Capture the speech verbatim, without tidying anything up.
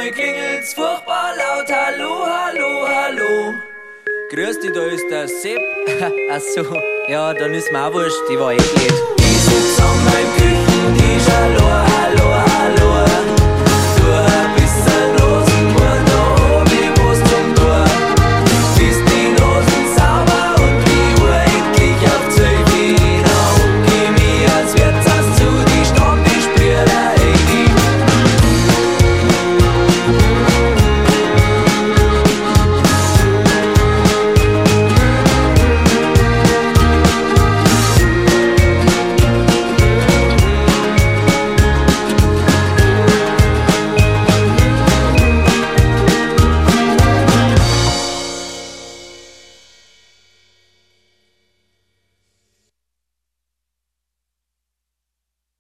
Einmal klingelt's furchtbar laut, hallo, hallo, hallo. Grüß dich, da ist der Sepp. Ach so, ja, dann ist mir auch wurscht, die war eh blöd. Ich sitz an meinem Küchentisch, hallo, hallo,